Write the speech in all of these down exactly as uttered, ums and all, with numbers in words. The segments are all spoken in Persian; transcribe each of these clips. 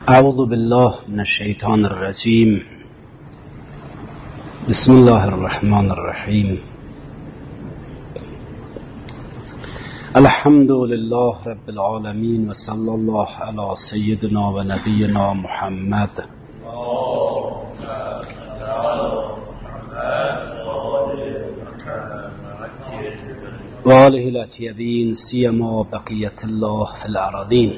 اعوذ بالله من الشیطان الرجیم. بسم الله الرحمن الرحیم. الحمد لله رب العالمین و صلی الله علی سیدنا و نبینا محمد و آله الاطیبین سیما بقیت الله فی الارضین.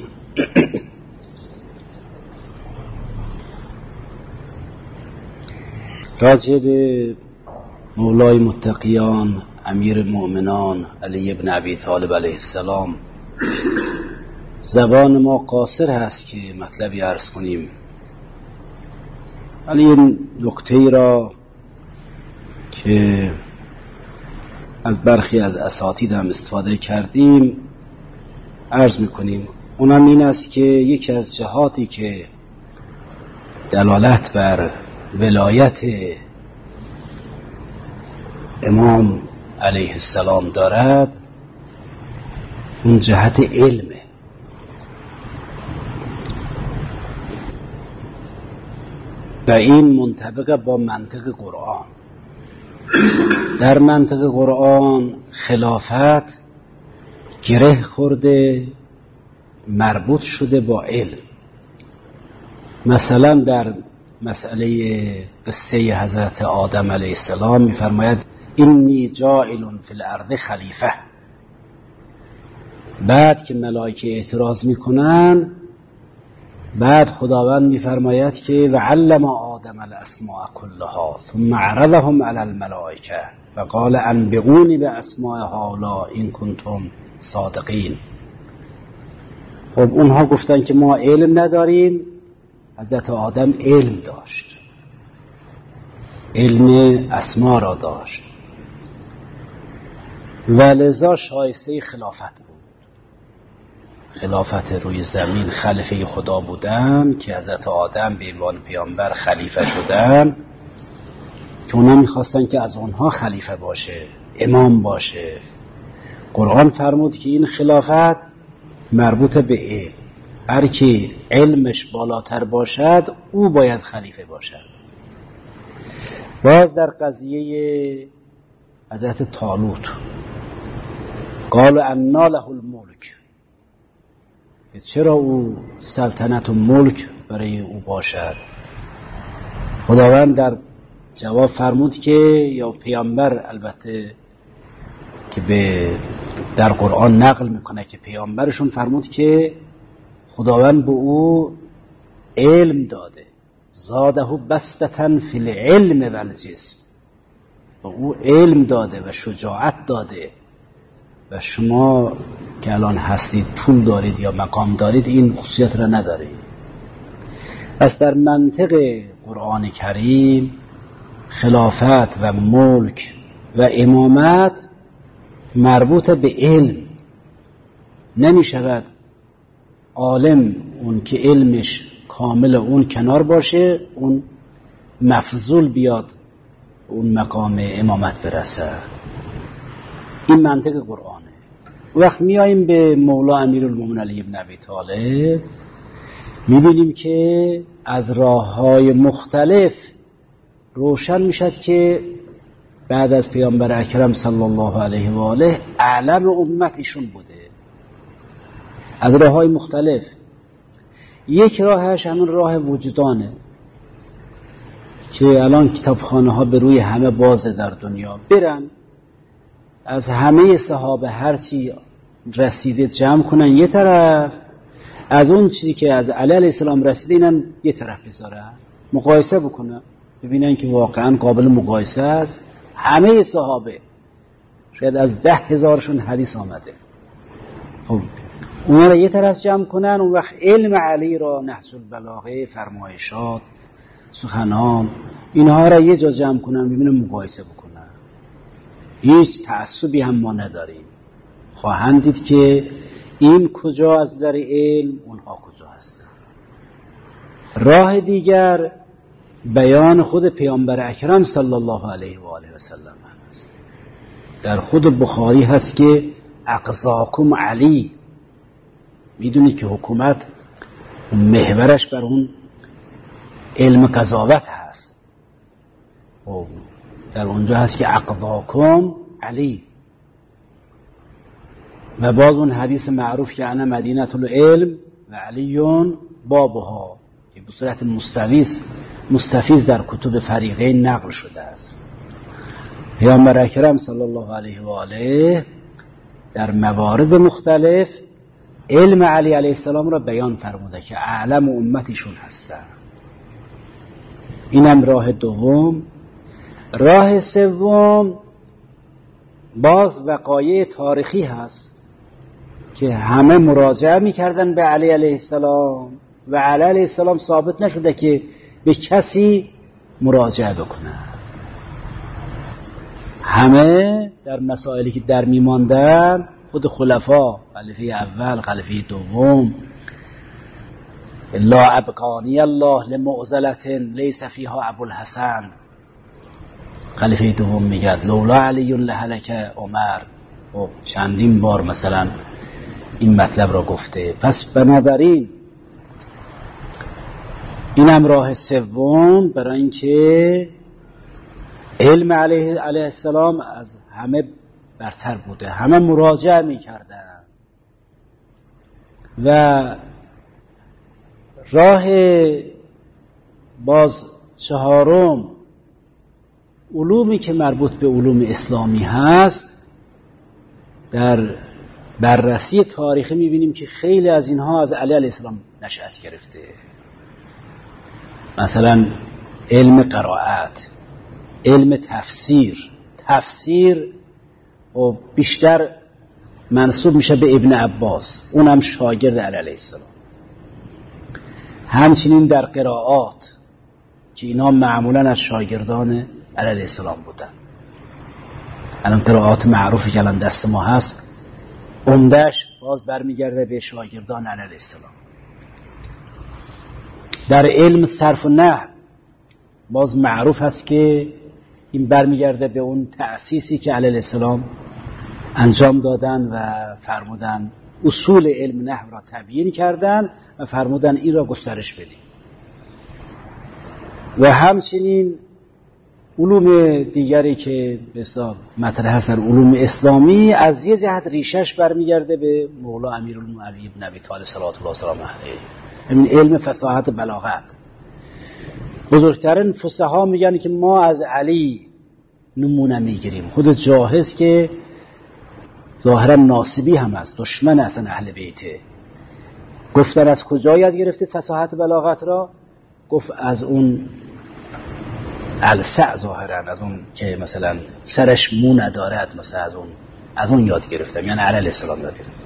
راجع به مولای متقیان امیر المؤمنان علی بن ابی طالب علیه السلام زبان ما قاصر هست که مطلبی عرض کنیم، ولی این نکته را که از برخی از اساتید هم استفاده کردیم عرض میکنیم. اونم این است که یکی از جهاتی که دلالت بر ولایت امام علیه السلام دارد اون جهت علمه. و این منطبق با منطق قرآن. در منطق قرآن خلافت گره خورده، مربوط شده با علم. مثلا در مسئله قصه حضرت آدم علیه السلام می‌فرماید اینی جاعل فی الارض خلیفه. بعد که ملائکه اعتراض میکنن، بعد خداوند می‌فرماید که و علم آدم الاسماء کلها ثم عرضهم علی الملائکه فقال انبئونی باسماء هؤلاء ان کنتم صادقین. خب اونها گفتن که ما علم نداریم. حضرت آدم علم داشت، علم اسما را داشت و لذا شایسته خلافت بود. خلافت روی زمین، خلیفه خدا بودن که حضرت آدم به عنوان پیامبر خلیفه شدن، که اونا میخواستن که از اونها خلیفه باشه، امام باشه. قرآن فرمود که این خلافت مربوط به علم، هر کی علمش بالاتر باشد او باید خلیفه باشد. باز در قضیه حضرت طالوت قال انا له الملک، که چرا او سلطنت و ملک برای او باشد. خداوند در جواب فرمود که یا پیامبر، البته که به در قرآن نقل میکنه که پیامبرشون فرمود که خداوند به او علم داده، زاده بسطة فی العلم و الجسم. به او علم داده و شجاعت داده. و شما که الان هستید، پول دارید یا مقام دارید، این خصوصیت را ندارید. پس در منطق قرآن کریم خلافت و ملک و امامت مربوط به علم. نمی شود عالم اون که علمش کامل اون کنار باشه، اون مفضول بیاد اون مقام امامت برسه. این منطق قرآنه. وقت میاییم به مولا امیر المؤمنین علی بن ابی طالب، میبینیم که از راه‌های مختلف روشن میشد که بعد از پیامبر اکرم صلی الله علیه و آله اعلم امتشون بوده. از راه‌های مختلف. یک راهش همون راه وجدانه که الان کتابخانه ها به روی همه بازه در دنیا. برن از همه صحابه هرچی رسیده جمع کنن یه طرف، از اون چیزی که از علی علیه السلام رسیده اینم یه طرف بذارن، مقایسه بکنن، ببینن که واقعا قابل مقایسه است. همه صحابه شاید از ده هزارشون حدیث آمده. خب اونا را یه طرف جمع کنن، اون وقت علم علی را، نهج البلاغه، فرمایشات، سخنان، اینها را یه جا جمع کنن، ببینن مقایسه بکنن. هیچ تعصبی هم ما نداریم. خواهند دید که این کجا از نظر علم، اونها کجا هستن. راه دیگر بیان خود پیامبر اکرم صلی الله علیه و آله و سلم هست. در خود بخاری هست که اقضاکم علی. میدونید که حکومت محورش بر اون علم قضاوت هست. و در اونجا هست که اقضاکم علی، و باز اون حدیث معروف که انا مدینه العلم و علیون بابها که به صورت مستفیض مستفیض در کتب فریقین نقل شده است. پیامبر اکرم صلی الله علیه و آله در موارد مختلف علم علی علیه السلام را بیان فرموده که اعلم امتیشون هستن. اینم راه دوم. راه سوم باز وقایع تاریخی هست که همه مراجعه میکردن به علی علیه السلام و علی علیه السلام ثابت نشده که به کسی مراجعه بکنه. همه در مسائلی که در میماندن خود خلفا، خلیفه اول، خلیفه دوم، لا ابقانی الله لمعضلة لیس فیها ابوالحسن، خلیفه دوم میگه لولا علی لهلک عمر، و چندین بار مثلا این مطلب را گفته. پس بنابراین اینم راه سوم برای اینکه علم علیه علیه السلام از همه برتر بوده، همه مراجعه میکردن. و راه باز چهارم علومی که مربوط به علوم اسلامی هست، در بررسی تاریخی میبینیم که خیلی از اینها از علی علیه السلام نشأت گرفته. مثلا علم قرائت، علم تفسیر. تفسیر و بیشتر منسوب میشه به ابن عباس، اونم شاگرد علی علیه السلام. همچنین در قرائات که اینا معمولا از شاگردان علی علیه السلام بودن. الان قرائات معروفی که الان دست ما هست عمده‌اش باز برمیگرده به شاگردان علی علیه السلام. در علم صرف و نحو باز معروف هست که این برمیگرده به اون تأسیسی که علی علیه السلام انجام دادن و فرمودن اصول علم نحو را تبیین کردن و فرمودن این را گسترش بدید. و همچنین علوم دیگری که بسیار مطرح هست در علوم اسلامی از یه جهت ریشش برمیگرده به مولا امیرالمومنین علی بن ابی طالب صلوات الله وسلامه علیه. همین علم فصاحت و بلاغت. بزرگترین فصحا میگن که ما از علی نمونه میگیریم. خود جاهز که ظاهرا ناصبی هم است، دشمن اصلا اهل بیته، گفتن از کجا یاد گرفته فصاحت بلاغت را؟ گفت از اون السع، ظاهرا از اون که مثلا سرش مو ندارد، مثلا از اون از اون یاد گرفتم، یعنی علی السلام یاد گرفتم.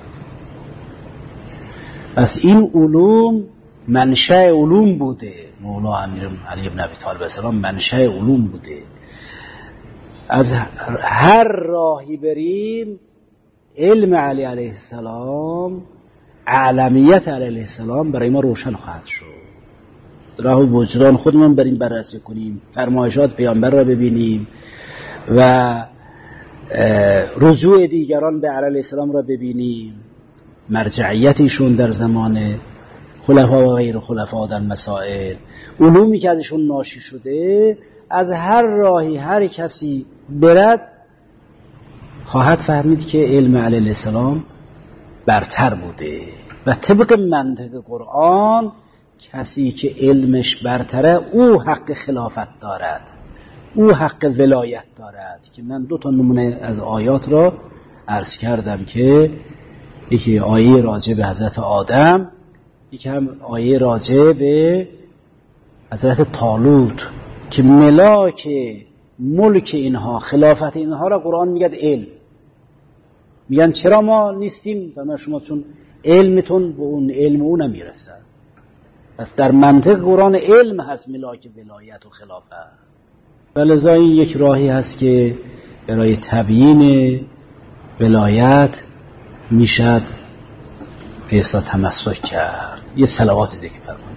پس این علوم منشأ علوم بوده. مولا امیر علی بن ابی طالب السلام منشأ علوم بوده. از هر راهی بریم علم علی علیه السلام، اعلمیت علی علیه السلام برای ما روشن خواهد شد. راه وجدان خودمون بریم بررسی کنیم، فرمایشات پیامبر را ببینیم و رجوع دیگران به علی علیه السلام را ببینیم، مرجعیتشون در زمان خلفا و غیر خلفا در مسائل، علومی که ازشون ناشی شده. از هر راهی هر کسی برد خواهد فهمید که علم علیه السلام برتر بوده. و طبق منطق قرآن کسی که علمش برتره او حق خلافت دارد، او حق ولایت دارد. که من دو تا نمونه از آیات را عرض کردم که یکی آیه راجع به حضرت آدم، یکی هم آیه راجع به حضرت طالوت که ملاک ملک اینها، خلافت اینها را قرآن میگه علم. میگن چرا ما نیستیم؟ فرمان شما چون علمتون به اون علم اون نمیرسه. پس در منطق قرآن علم هست ملاک ولایت و خلافت. ولذا این یک راهی هست که برای تبیین ولایت میشد به اصلا تمسک کرد. یه صلوات ذکر فرمایید.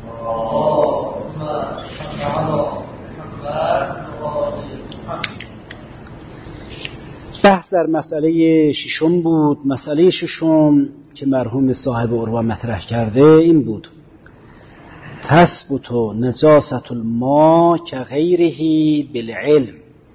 بحث در مسئله ششم بود. مسئله ششم که مرحوم صاحب عروه مطرح کرده این بود تثبت نجاسة الماء كغيره بالعلم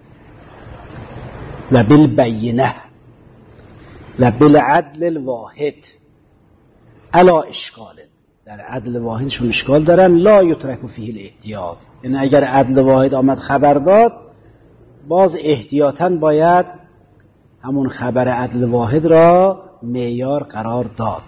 و بالبینه و بالعدل الواحد علا اشکال. در عدل واحدشون اشکال دارن. لا یترک فیه الاحتیاط، یعنی اگر عدل واحد آمد خبر داد، باز احتیاطاً باید همون خبر عدل واحد را معیار قرار داد.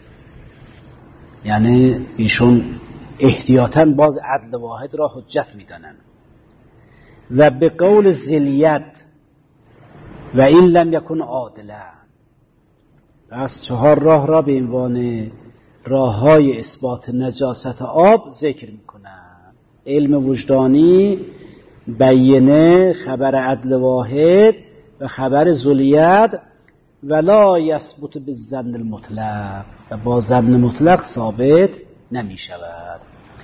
یعنی ایشون احتیاطاً باز عدل واحد را حجت میدانن. و به قول زلیت و این لم یکن عادلا. پس چهار راه را به عنوان راه‌های اثبات نجاست آب ذکر میکنن: علم وجدانی، بینه، خبر عدل واحد و خبر زلیت. ولا یثبت بالظن المطلق، و با ظن مطلق ثابت نمی شود.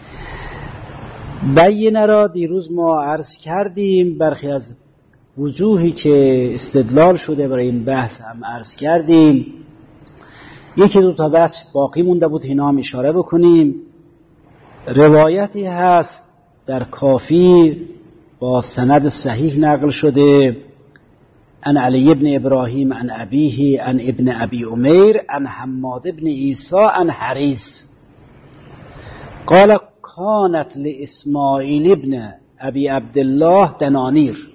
بینه را دیروز ما عرض کردیم، برخی از وجوهی که استدلال شده برای این بحث هم عرض کردیم. یکی دو تا بحث باقی مونده بود، اینا هم اشاره بکنیم. روایتی هست در کافی با سند صحیح نقل شده: عن علی ابن ابراهیم عن ابیه عن ابن ابی امیر عن حماد ابن عیسی عن حریث قال کانت لاسماعیل ابن ابی عبدالله دنانیر.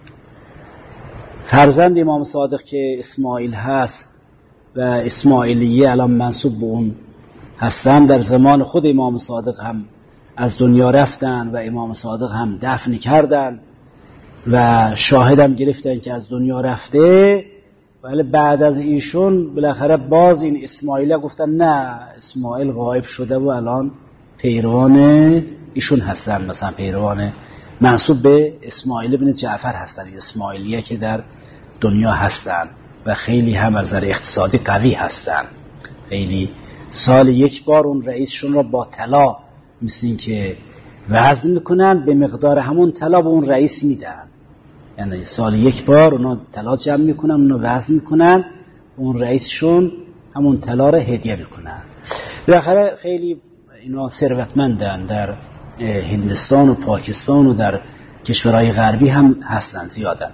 فرزند امام صادق که اسماعیل هست و اسماعیلیه الان منسوب به اون هستن، در زمان خود امام صادق هم از دنیا رفتن و امام صادق هم دفن کردن و شاهدم گرفتن که از دنیا رفته، ولی بعد از ایشون بالاخره باز این اسماعیل گفتن نه، اسماعیل غایب شده و الان پیروان ایشون هستن، مثلا پیروان منسوب به اسماعیل ابن جعفر هستن، اسماعیلیه که در دنیا هستن و خیلی هم از نظر اقتصادی قوی هستن. خیلی سال یک بار اون رئیسشون را با طلا مثل این که وزن میکنن، به مقدار همون طلا به اون رئیس میدن. یعنی سال یک بار اونا طلا جمع میکنن، اونا وزن میکنن، اون رئیسشون همون طلا را هدیه میکنن. بالاخره خیلی اینا ثروتمندن، در هندستان و پاکستان و در کشورهای غربی هم هستن، زیادن.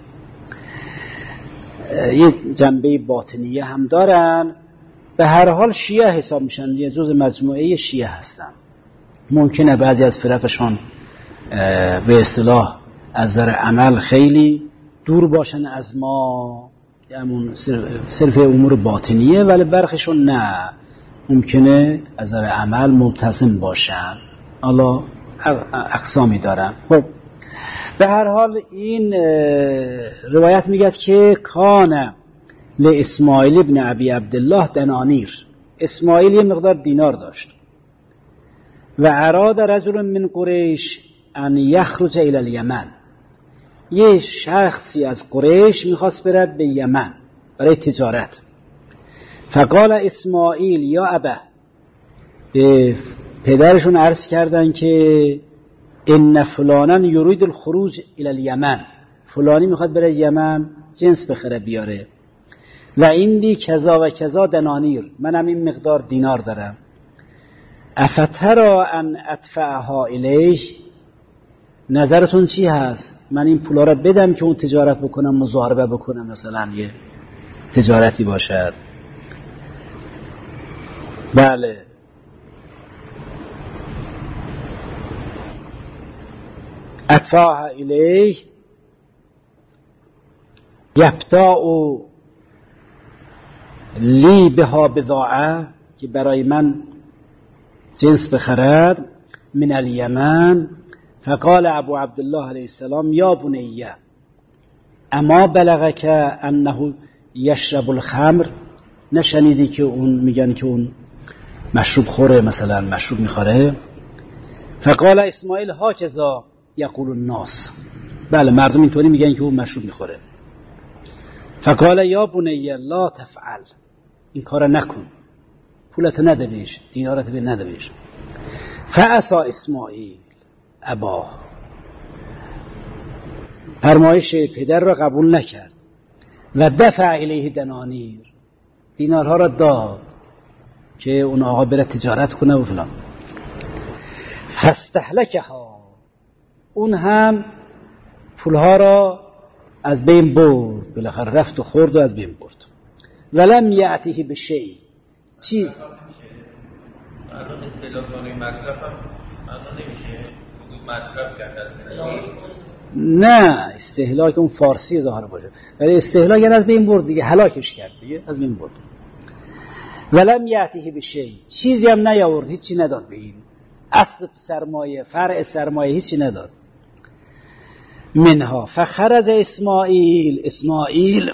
یه جنبه باطنیه هم دارن. به هر حال شیعه حساب میشن، یه جز مجموعه شیعه هستن. ممکنه بعضی از فرقشان به اصطلاح از نظر عمل خیلی دور باشن از ما، همون صرف امور باطنیه، ولی برخیشون نه، ممکنه از نظر عمل ملتزم باشن. حالا اقسامی دارن. خب به هر حال این روایت میگه که کان لاسماعیل ابن ابی عبدالله دنانیر، اسماعیل یه مقدار دینار داشت و اراد رجل من قریش ان یخرج الی الیمن، یه شخصی از قریش میخواست برد به یمن برای تجارت. فقال اسماعیل یا ابا، به پدرشون عرض کردن که ان فلانا یرید الخروج الی الیمن، فلانی میخواد بره یمن جنس بخره بیاره، و عندی کذا و کذا دنانیر، منم این مقدار دینار دارم، افترا ان ادفعها الیه، نظرتون چی هست من این پولا را بدم که اون تجارت بکنم، مضاربه بکنم، مثلا یه تجارتی باشد؟ بله. ادفعها الیه یبتاع لی بها بضاعه، که برای من جنس بخرد، من الیمن. فقال ابو عبدالله علیه السلام یا بنیه اما بلغک انه یشرب الخمر، نشنیدی که اون میگن که اون مشروب خوره، مثلا مشروب میخوره؟ فقال اسماعیل هاکذا یقول الناس، بله مردم اینطوری میگن که اون مشروب میخوره. فقال یا بنیه لا تفعل، این کار نکن، پولت نده بهش، دینارت به نده بهش. فعصا اسماعیل ابا، فرمایش پدر را قبول نکرد و دفع الیه دنانیر، دینارها را داد که اون آقا بره تجارت کنه و فلان. فاستهلکها، اون هم پولها را از بین برد، بالاخره رفت و خورد و از بین برد. ولم یعتیه به شیء، چی؟ الان اصطلاح کنه مصرف هم الان نمیشه مصرف کرد از نه استهلاک اون فارسی ظاهر باشه، ولی استهلاک یعنی از بین برد دیگه، هلاکش کرد دیگه، از بین برد. ولم یعتیه به شیء، چیزی هم نیاورد، هیچی نداد به این اصل سرمایه، فرع سرمایه هیچی نداد. منها فخرج اسماعیل، اسماعیل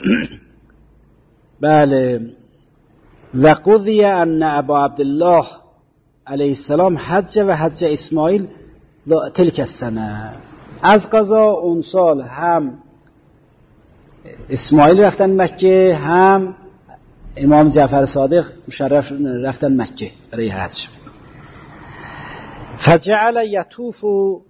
بله، و قضی ان ابا عبدالله علیه السلام حج و حج اسماعیل تلک السنه، از قضا اون سال هم اسماعیل رفتن مکه، هم امام جعفر صادق مشرف رفتن مکه برای حج. فجعل یطوف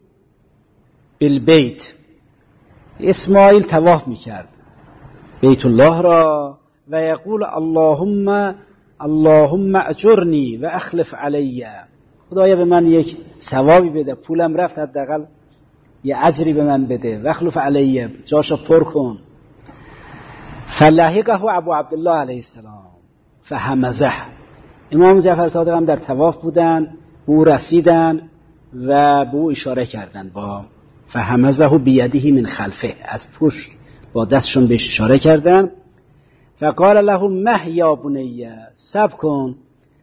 بالبیت، اسماعیل طواف میکرد بیت الله را و یقول اللهم اللهم اجرنی و اخلف علی، خدایا به من یک ثوابی بده، پولم رفت حداقل یه اجری به من بده، و اخلف علی، جاشو پر کن. فلحقه ابو عبدالله علیه السلام فهمزه، امام جعفر صادق هم در طواف بودن، به او رسیدن و به او اشاره کردن با فهمزه بیده من خلفه، از پشت با دستشون بهش اشاره کردن. فقال له مه یا بنی، صبر کن،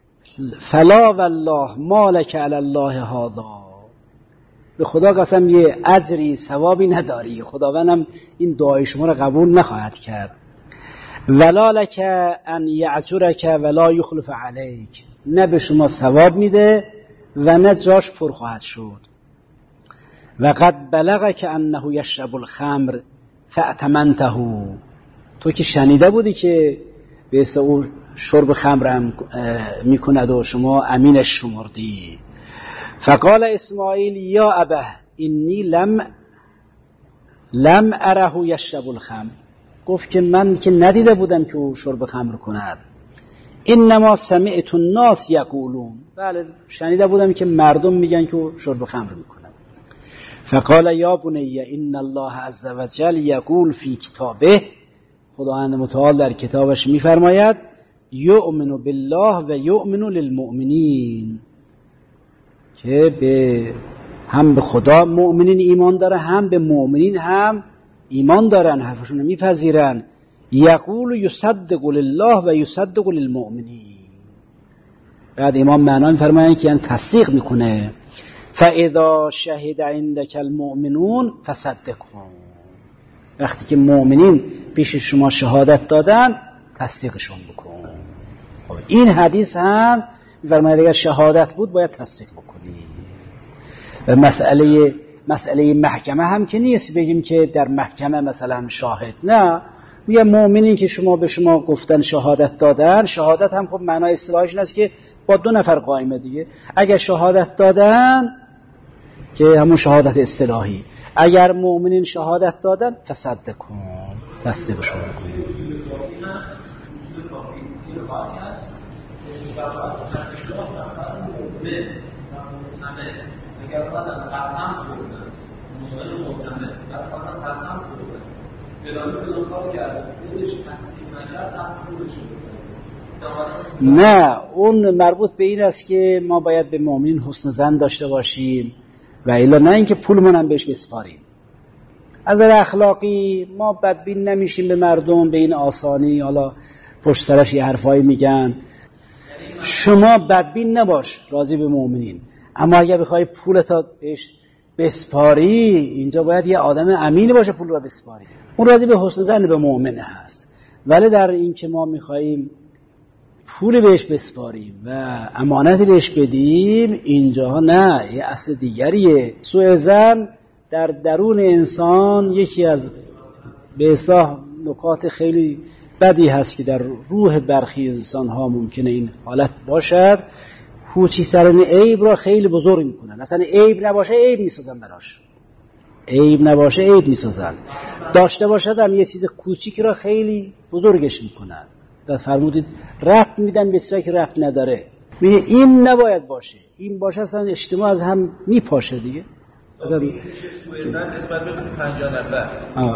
فلا والله مالک علی الله هذا، به خدا قسم یه اجری ثوابی نداری، خداوندم این دعای شما را قبول نخواهد کرد. ولا لک ان یعجرک ولا یخلف علیک، نه به شما ثواب میده و نه جاش پر خواهد شد. و قد بلغک انه یشرب الخمر فأتمنته، تو که شنیده بودی که به او شرب خمر هم میکند و شما امینش شمردی. فقال اسماعیل یا ابه اینی لم لم اره یشرب الخمر، گفت که من که ندیده بودم که او شرب خمر کند. انما سمعت الناس یقولون، بله شنیده بودم که مردم میگن که او شرب خمر میکند. فقال یا بنی ان الله عز وجل یقول فی کتابه، خداوند متعال در کتابش میفرماید یؤمن بالله و یؤمن للمؤمنین، که به هم به خدا مؤمنین ایمان داره، هم به مؤمنین هم ایمان دارن، حرفشون رو میپذیرن. یقول یصدق لله و یصدق للمؤمنین، بعد امام معنا میفرمایند که یعنی تصدیق میکنه. فاذا شهد عندك المؤمنون فصدقهم، وقتی که مؤمنین پیش شما شهادت دادن تصدیقشون بکن. خب این حدیث هم میفرماید اگر شهادت بود باید تصدیق بکنی. و مسئله مسئله محکمه هم که نیست بگیم که در محکمه مثلا شاهد، نه، میگه مؤمنین که شما به شما گفتن شهادت دادن، شهادت هم خب معنای اصطلاحش اینه که با دو نفر قائمه دیگه. اگر شهادت دادن که همون شهادت اصطلاحی، اگر مؤمنین شهادت دادن فصدق کن، تصدیقشون کن. اگر آدم قسم خوردن مومن معتمد بعد آدم قسم خوردن فلانی فلان کار کرد خودش تصدیق نکرد نفعولش شد. نه اون مربوط به این است که ما باید به مؤمنین حسن ظن داشته باشیم و الا نه اینکه پولمون هم بهش بسپاریم. از نظر اخلاقی ما بدبین نمیشیم به مردم به این آسانی، حالا پشت سرش یه حرفایی میگن. شما بدبین نباش راضی به مؤمنین، اما اگر بخوای پولتا بهش بسپاری، اینجا باید یه آدم امینی باشه پول رو بسپاری. اون راضی به حسن ظن به مؤمن هست، ولی در این که ما میخواییم پول بهش بسپاریم و امانت بهش بدیم، اینجا نه، یه اصل دیگریه. سوء ظن در درون انسان یکی از به اصلاح نکات خیلی بدی هست که در روح برخی انسان ها ممکنه این حالت باشد. کوچکترین عیب را خیلی بزرگ میکنن، اصلا عیب نباشه عیب میسازن براش، عیب نباشه عیب میسازن، داشته باشد هم یه چیز کوچیک را خیلی بزرگش میکنن. در فرمودید ربط میدن به چیزی که ربط نداره. میگه این نباید باشه، این باشه اصلا اجتماع از هم میپاشه دیگه. مثلا سوءظن نسبت به پنجاه نفر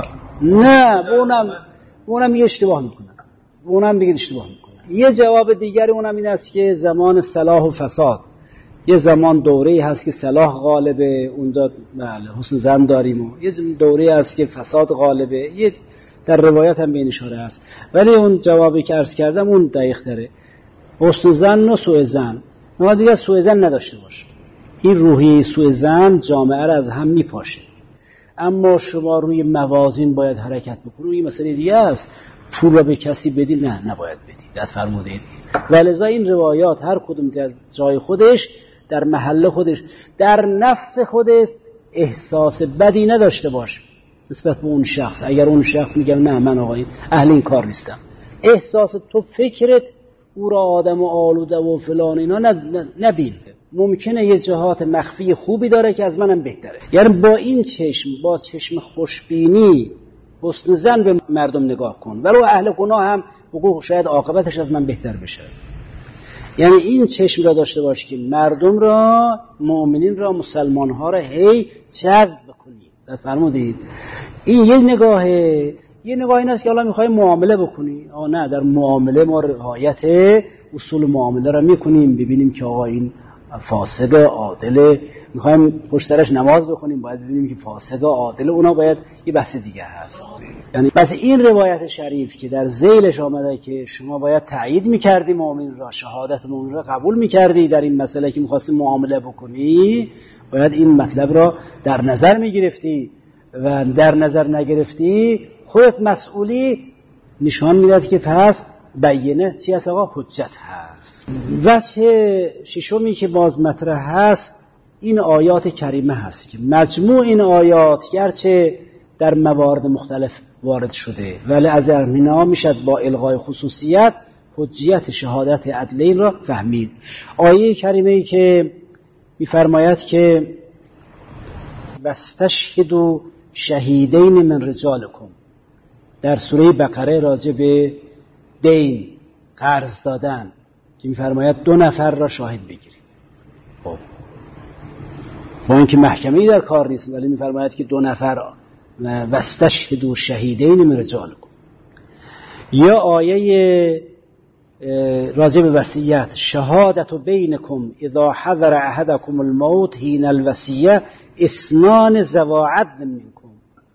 نه، به اونم اونم میگه اشتباه میکنه، اونم دیگه اشتباه میکنه. یه جواب دیگری اونم این است که زمان صلاح و فساد، یه زمان دوره‌ای هست که صلاح غالبه، اونجا بله حسن ظن داریم، و یه دوره‌ای هست که فساد غالبه. یه در روایت هم به این اشاره است، ولی اون جوابی که عرض کردم اون دقیق تره. حسن ظن و سوء ظن، ما دیگه سوء ظن نداشته باشه. این روحی سوء ظن جامعه را از هم میپاشه. اما شما روی موازین باید حرکت بکنید. روی مسئله دیگه است، پول را به کسی بدی، نه نباید بدی، داد فرمودید. ولذا این روایات هر کدوم از جای خودش، در محل خودش، در نفس خودت احساس بدی نداشته باش نسبت به اون شخص. اگر اون شخص میگه نه من آقا اهل این کار نیستم، احساس تو فکرت او را آدم و آلوده و فلان اینا نبین. ممکنه یه جهات مخفی خوبی داره که از منم بهتره. یعنی با این چشم، با چشم خوشبینی حسن ظن به مردم نگاه کن، ولو اهل گناه هم بگو شاید عاقبتش از من بهتر بشه. یعنی این چشم را داشته باش که مردم را، مؤمنین را، مسلمان ها را هی جذب بکنی. داد فرمودید. این یه نگاهه. یه نگاه این است که حالا میخوای معامله بکنی، آه نه، در معامله ما رعایت اصول معامله را میکنیم، ببینیم که آقا این فاسد عادل، میخوایم پشت سرش نماز بخونیم، باید ببینیم که فاسد عادل، اونا باید یه بحث دیگه هست. یعنی بس این روایت شریف که در ذیلش آمده که شما باید تایید میکردی مؤمن را، شهادت مؤمن را قبول میکردی در این مسئله که میخواستی معامله بکنی، باید این مطلب را در نظر میگرفتی و در نظر نگرفتی خودت مسئولی. نشان میداد که پس بیینه چی هست آقا؟ حجت هست. وجه ششمی که باز مطرح هست این آیات کریمه هست که مجموع این آیات گرچه در موارد مختلف وارد شده، ولی از ارمینا میشد با الغای خصوصیت حجیت شهادت عدلین را فهمید. آیه کریمه ای که میفرماید که واستشهدوا شهیدین من رجالکم، در سوره بقره راجع به دین، قرض دادن که میفرماید دو نفر را شاهد بگیرید. خب با اینکه محکمه‌ای در کار نیست، ولی میفرماید که دو نفر واستشهدوا شهیدین من رجالکم. یا آیه راجع به وصیت، شهادت بینکم اذا حضر احدکم الموت حین الوصیه اثنان ذوا عدل منکم.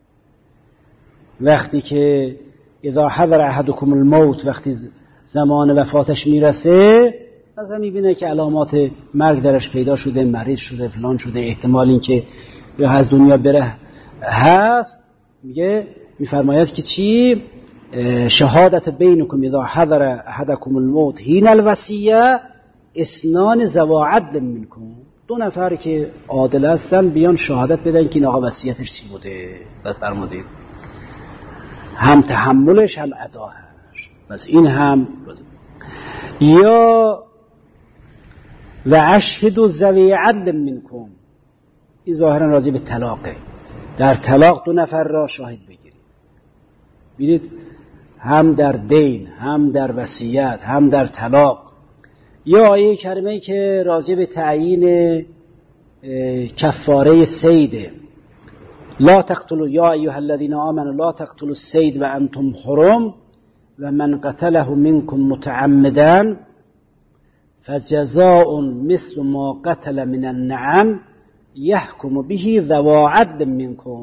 وقتی که اذا حضر احدکم الموت، وقتی زمان وفاتش میرسه، مثلا میبینه که علامات مرگ درش پیدا شده، مریض شده، فلان شده، احتمال این که یا از دنیا بره هست، میگه میفرماید که چی؟ شهادت بینکم اذا حضر احدکم الموت حین الوصیه اثنان ذوا عدل منکم. دو نفر که عادل هستن بیان شهادت بدن که این آقا وصیتش چی بوده. بس فرمودید هم تحملش هم اداهش، بس این هم. یا و اشهدوا ذوی عدل منکم، این ظاهرا راجع به طلاقه، در طلاق دو نفر را شاهد بگیرید. ببینید هم در دین، هم در وصیت، هم در طلاق. یا آیه کریمه که راجع به تعیین کفاره صید، لا تقتلوا یا ایها الذین آمنوا لا تقتلوا الصید و انتم حرم و من قتله منکم متعمدا فجزاء مثل ما قتل من النعم یحکم به ذوا عدل منکم.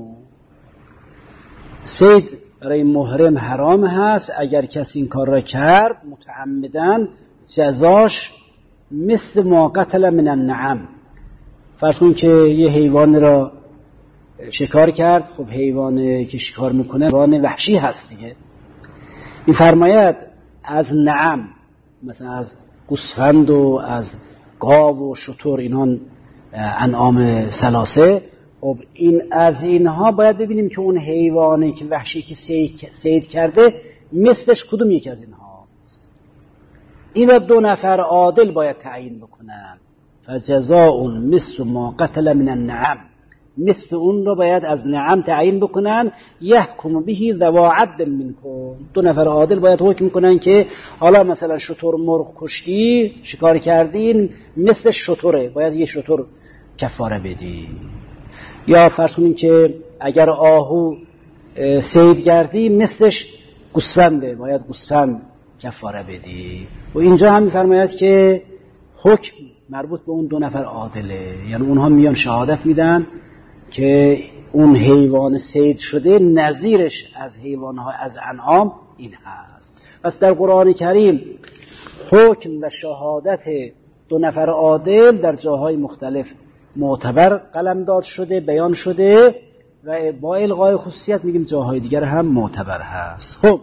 صید برای محرم حرام هست، اگر کسی این کار را کرد متعمدن جزاش مثل ما قتل من النعم. فرض کن که یه حیوان را شکار کرد، خب حیوان که شکار میکنه حیوان وحشی هست دیگه. میفرماید از نعم، مثلا از گوسفند و از گاو و شتر، اینان انعام ثلاثه، خب این از اینها باید ببینیم که اون حیوانی که وحشی که صید کرده مثلش کدوم یکی از اینها است. این را دو نفر عادل باید تعیین بکنن. فجزاء مثل ما قتل من النعم، مثل اون رو باید از نعم تعیین بکنن. یحکم به ذو عدل منکم، دو نفر عادل باید حکم کنن که حالا مثلا شتر مرغ کشتی شکار کردین مثل شتره، باید یه شتر کفاره بدی. یا فرض کنین که اگر آهو صید کردی مثلش گوسفنده، باید گوسفند کفاره بدی. و اینجا هم میفرماید که حکم مربوط به اون دو نفر عادله، یعنی اونها میان شهادت میدن که اون حیوان صید شده نظیرش از حیوانها از انعام این هست. پس در قرآن کریم حکم و شهادت دو نفر عادل در جاهای مختلف معتبر قلمداد شده، بیان شده و با الغای خصوصیت میگیم جاهای دیگر هم معتبر هست. خب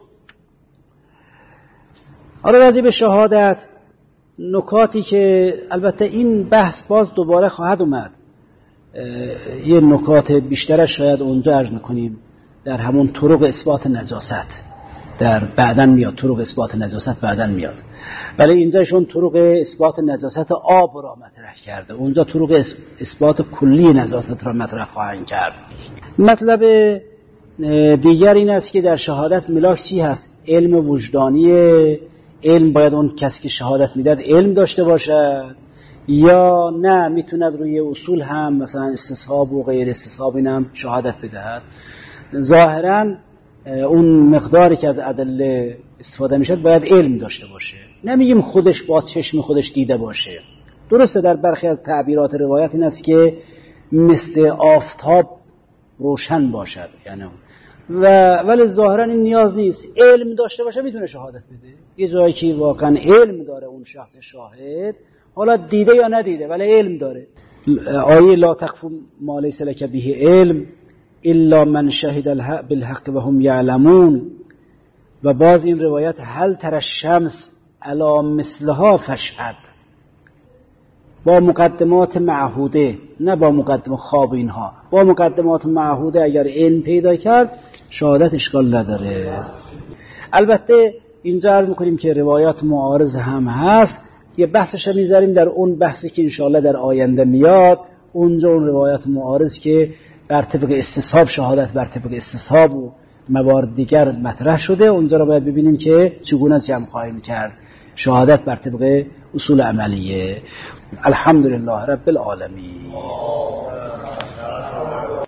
حالا راجع به شهادت نکاتی که البته این بحث باز دوباره خواهد اومد، یه نکات بیشترش شاید اونجا عرض میکنیم در همون طرق اثبات نجاست، در بعدن میاد طرق اثبات نجاست بعدن میاد، ولی اینجاشون طرق اثبات نجاست آب را مطرح کرده، اونجا طرق اثبات کلی نجاست را مطرح خواهند کرد. مطلب دیگر این است که در شهادت ملاک چی هست؟ علم وجدانی. علم باید اون کسی که شهادت میداد علم داشته باشد یا نه میتوند روی اصول هم مثلا استصحاب و غیر استصحاب این هم شهادت بدهد؟ ظاهرا اون مقداری که از ادله استفاده میشد باید علم داشته باشه، نمیگیم خودش با چشم خودش دیده باشه. درسته در برخی از تعبیرات روایت این است که مثل آفتاب روشن باشد، یعنی و ولی ظاهرا این نیاز نیست، علم داشته باشه میتونه شهادت بده. یه جایی که واقعا علم داره اون شخص شاهد، حالا دیده یا ندیده ولی علم داره. آیه لا تقف ما لیس لک به علم الا من شهد الحق بالحق و هم یعلمون. و باز این روایت هل تر الشمس علی مثلها فشهد، با مقدمات معهوده، نه با مقدمات خواب اینها، با مقدمات معهوده اگر علم پیدا کرد شهادت اشکال نداره. البته اینجا عرض میکنیم که روایات معارض هم هست، یه بحثش هم میذاریم در اون بحثی که انشاءالله در آینده میاد، اونجا اون روایات معارض که بر طبق استصحاب شهادت بر طبق استصحاب و موارد دیگر مطرح شده، اونجا رو باید ببینیم که چگونه جمع خواهیم کرد شهادت بر طبق اصول عملیه. الحمدلله رب العالمین.